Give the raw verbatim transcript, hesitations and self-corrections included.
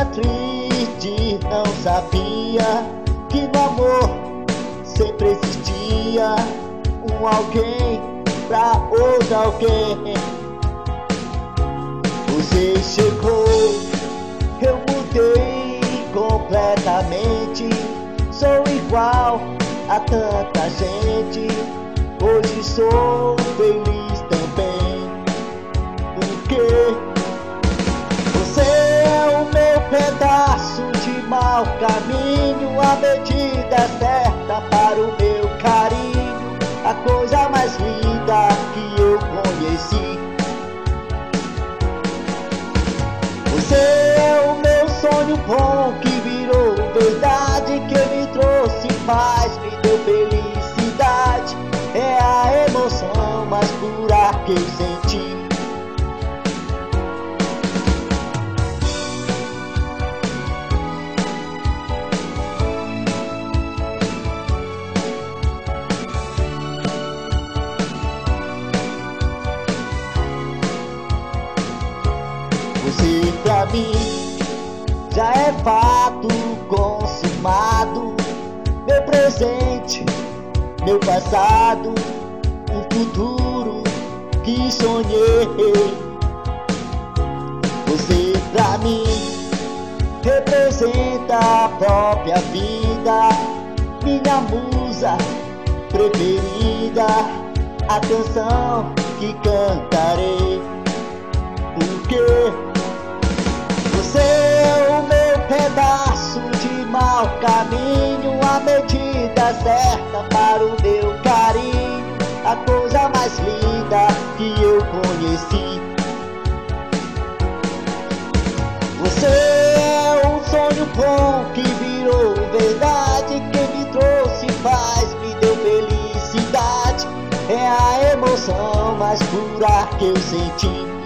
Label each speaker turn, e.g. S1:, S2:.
S1: era triste, não sabia que no amor sempre existia um alguém pra outro alguém. Você chegou, eu mudei completamente. Sou igual a tanta gente, hoje sou feliz também. Porque você é o meu pedaço de mau caminho, a medida certa para o meu carinho, a coisa mais linda que eu conheci. Você é o meu sonho bom que virou verdade, que me trouxe paz, me deu felicidade. É a emoção mais pura que eu senti. Você pra mim já é fato consumado, meu presente, meu passado, o futuro que sonhei. Você pra mim representa a própria vida, minha musa preferida, a canção que cantarei. Porque você é o meu pedaço de mau caminho, a medida certa para o meu carinho, a coisa mais linda que eu conheci. Você é um sonho bom que virou verdade, que me trouxe paz, me deu felicidade. É a emoção mais pura que eu senti.